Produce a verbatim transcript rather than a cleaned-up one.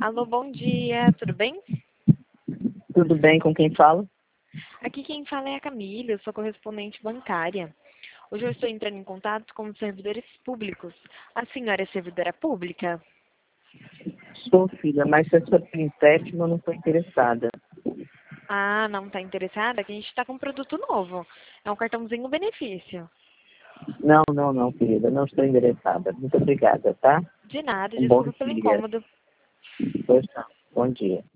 Alô, bom dia, tudo bem? Tudo bem, com quem fala? Aqui quem fala é a Camila, eu sou correspondente bancária. Hoje eu estou entrando em contato com os servidores públicos. A senhora é servidora pública? Sou filha, mas se é sobre empréstimo, eu não estou interessada. Ah, não está interessada? Que a gente está com um produto novo. É um cartãozinho benefício. Não, não, não, querida, não estou interessada. Muito obrigada, tá? De nada, Um bom desculpa pelo dia. incômodo. Pois não. Bom dia.